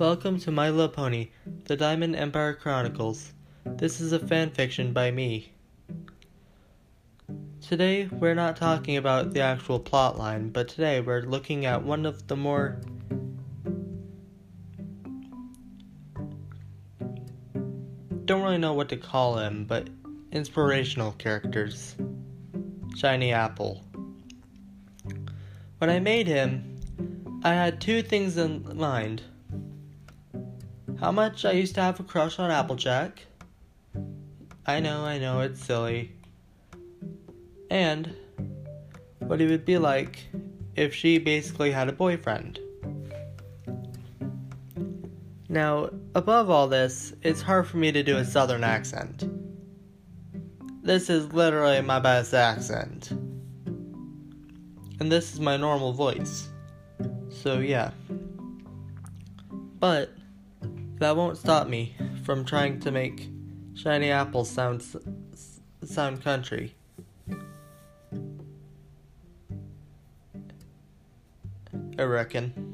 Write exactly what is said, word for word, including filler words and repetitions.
Welcome to My Little Pony, The Diamond Empire Chronicles. This is a fanfiction by me. Today, we're not talking about the actual plotline, but today we're looking at one of the more don't really know what to call him, but inspirational characters. Shiny Apple. When I made him, I had two things in mind. How much I used to have a crush on Applejack. I know, I know, it's silly. And what he would be like if she basically had a boyfriend. Now, above all this, it's hard for me to do a southern accent. This is literally my best accent. And this is my normal voice. So yeah. But that won't stop me from trying to make Shiny Apple sound sound country. I reckon.